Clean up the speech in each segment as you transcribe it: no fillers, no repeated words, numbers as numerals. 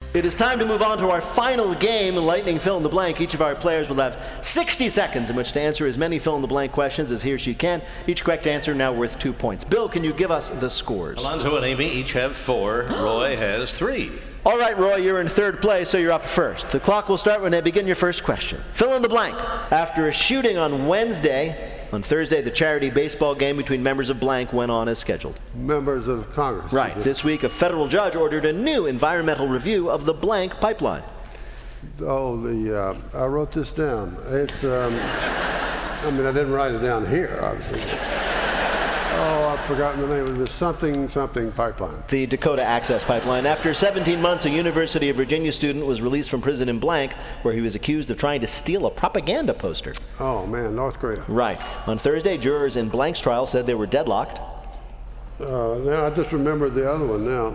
It is time to move on to our final game, Lightning Fill in the Blank. Each of our players will have 60 seconds in which to answer as many fill in the blank questions as he or she can. Each correct answer now worth 2 points. Bill, can you give us the scores? Alonzo and Amy each have 4. Roy has 3. All right, Roy, you're in third place, so you're up first. The clock will start when I begin your first question. Fill in the blank. After a shooting on Wednesday, on Thursday, the charity baseball game between members of blank went on as scheduled. Members of Congress. Right. This week, a federal judge ordered a new environmental review of the blank pipeline. Oh, I wrote this down. It's, I mean, I didn't write it down here, obviously. Oh, I've forgotten the name of this. Something pipeline. The Dakota Access Pipeline. After 17 months, a University of Virginia student was released from prison in blank, where he was accused of trying to steal a propaganda poster. Oh, man, North Korea. Right. On Thursday, jurors in blank's trial said they were deadlocked. Now I just remembered the other one now.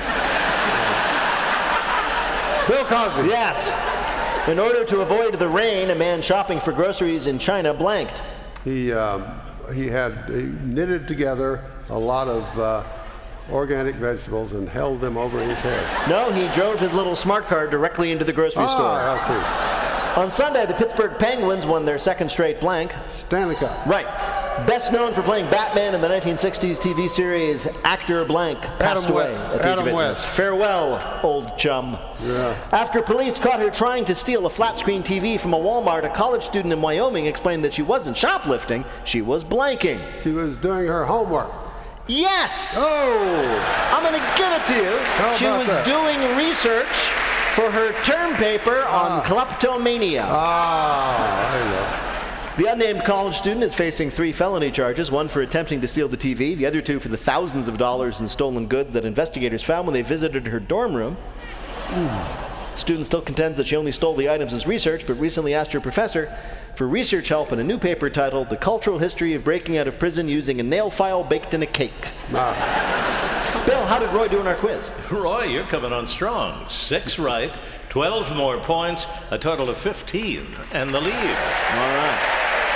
Bill Cosby. Yes. In order to avoid the rain, a man shopping for groceries in China blanked. He knitted together a lot of organic vegetables and held them over his head. No, he drove his little smart car directly into the grocery store. I On Sunday, the Pittsburgh Penguins won their second straight blank. see. Stanley Cup. Right. Best known for playing Batman in the 1960s TV series, actor blank passed away at the age of 8 years. Farewell, old chum. Yeah. After police caught her trying to steal a flat-screen TV from a Walmart, a college student in Wyoming explained that she wasn't shoplifting, she was blanking. She was doing her homework. Yes! Oh! I'm going to give it to you. She was doing research for her term paper on kleptomania. There you go. The unnamed college student is facing 3 felony charges, one for attempting to steal the TV, the other 2 for the thousands of dollars in stolen goods that investigators found when they visited her dorm room. The student still contends that she only stole the items as research, but recently asked her professor for research help in a new paper titled The Cultural History of Breaking Out of Prison Using a Nail File Baked in a Cake. Bill, how did Roy do in our quiz? Roy, you're coming on strong. 6 right, 12 more points, a total of 15, and the lead. All right.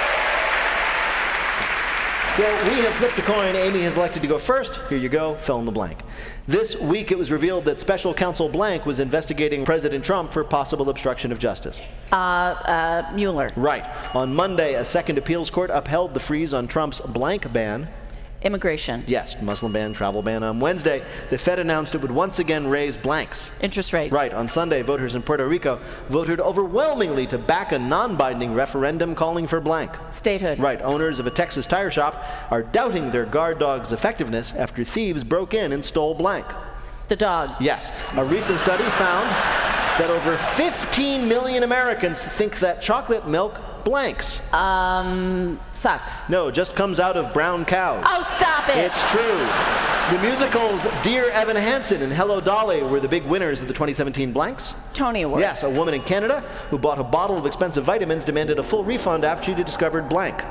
Well, we have flipped a coin. Amy has elected to go first. Here you go, fill in the blank. This week it was revealed that Special Counsel Blank was investigating President Trump for possible obstruction of justice. Mueller. Right. On Monday, a second appeals court upheld the freeze on Trump's blank ban. Immigration. Yes, Muslim ban, travel ban. On Wednesday, the Fed announced it would once again raise blanks. Interest rates. Right. On Sunday, voters in Puerto Rico voted overwhelmingly to back a non-binding referendum calling for blank. Statehood. Right. Owners of a Texas tire shop are doubting their guard dog's effectiveness after thieves broke in and stole blank. The dog. Yes. A recent study found that over 15 million Americans think that chocolate milk blanks. Sucks. No, just comes out of brown cows. Oh, stop it! It's true. The musicals Dear Evan Hansen and Hello Dolly were the big winners of the 2017 blanks. Tony Awards. Yes, a woman in Canada who bought a bottle of expensive vitamins demanded a full refund after she discovered blank.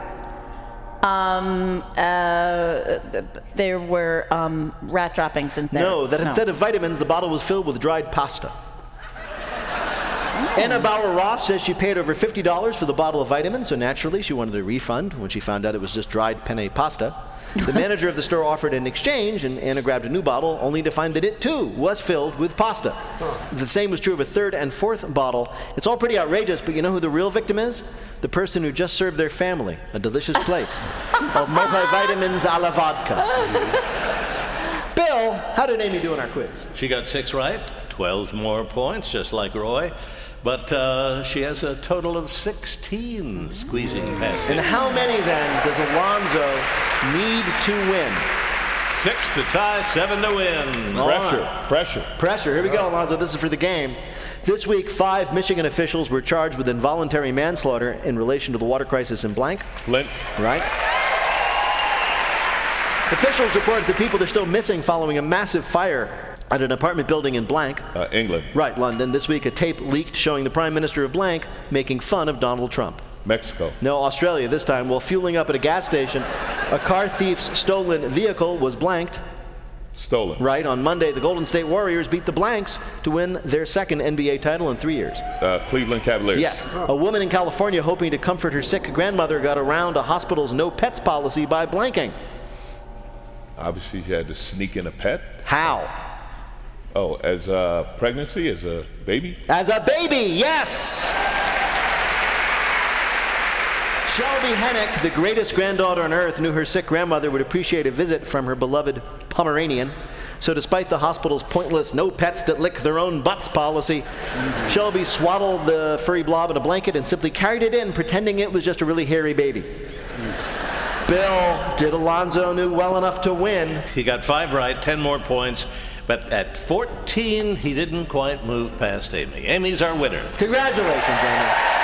There were rat droppings in there. No, that instead of vitamins, the bottle was filled with dried pasta. Anna Bauer-Ross says she paid over $50 for the bottle of vitamins, so naturally she wanted a refund when she found out it was just dried penne pasta. The manager of the store offered an exchange, and Anna grabbed a new bottle, only to find that it too was filled with pasta. The same was true of a third and fourth bottle. It's all pretty outrageous, but you know who the real victim is? The person who just served their family a delicious plate of multivitamins a la vodka. Bill, how did Amy do in our quiz? She got 6 right, 12 more points, just like Roy. But she has a total of 16 squeezing past And it. how many, then, does Alonzo need to win? 6 to tie, 7 to win. Pressure. Here we go, Alonzo. This is for the game. This week, 5 Michigan officials were charged with involuntary manslaughter in relation to the water crisis in blank. Flint. Right. Officials report that people are still missing following a massive fire at an apartment building in blank. England. Right, London. This week, a tape leaked showing the Prime Minister of blank making fun of Donald Trump. Mexico. No, Australia this time. While fueling up at a gas station, a car thief's stolen vehicle was blanked. Stolen. Right, on Monday, the Golden State Warriors beat the Blanks to win their second NBA title in 3 years. Cleveland Cavaliers. Yes, a woman in California hoping to comfort her sick grandmother got around a hospital's no pets policy by blanking. Obviously, she had to sneak in a pet. How? Oh, as a pregnancy, as a baby? As a baby, yes! Shelby Hennick, the greatest granddaughter on earth, knew her sick grandmother would appreciate a visit from her beloved Pomeranian. So despite the hospital's pointless no pets that lick their own butts policy, Shelby swaddled the furry blob in a blanket and simply carried it in, pretending it was just a really hairy baby. Bill, did Alonzo knew well enough to win? He got 5 right, 10 more points. But at 14, he didn't quite move past Amy. Amy's our winner. Congratulations, Amy.